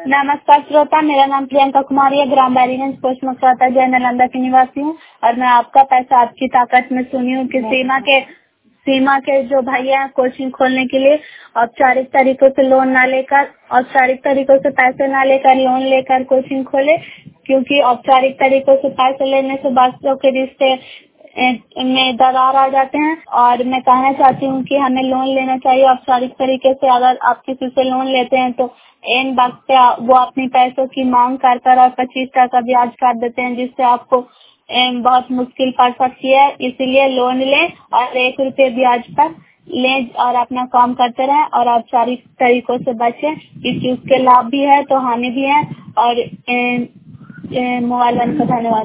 नमस्कार श्रोता, मेरा नाम प्रियंका कुमारी है। ग्राम बैरीगंज पोस्ट मकराता जय नालंदा की निवासी हूँ और मैं आपका पैसा आपकी ताकत में सुनी हूँ कि सीमा के जो भैया हैं कोचिंग खोलने के लिए औपचारिक तरीकों से लोन ना लेकर, औपचारिक तरीकों से पैसे ना लेकर लोन लेकर कोचिंग खोले, क्योंकि औपचारिक तरीकों से पैसे लेने से बच्चों के रिश्ते में दरार आ जाते हैं। और मैं कहना चाहती हूँ कि हमें लोन लेना चाहिए औपचारिक तरीके से। अगर आप किसी से लोन लेते हैं तो एन वक्त पे वो अपनी पैसों की मांग कर कर और 25% ब्याज काट देते हैं, जिससे आपको बहुत मुश्किल पड़ सकती है। इसीलिए लोन लें और 1 रुपये ब्याज पर लें और अपना काम करते रहें और औपचारिक तरीकों से बचें। इस चीज के लाभ भी है तो हानि भी है। और मोबाइल वन को धन्यवाद।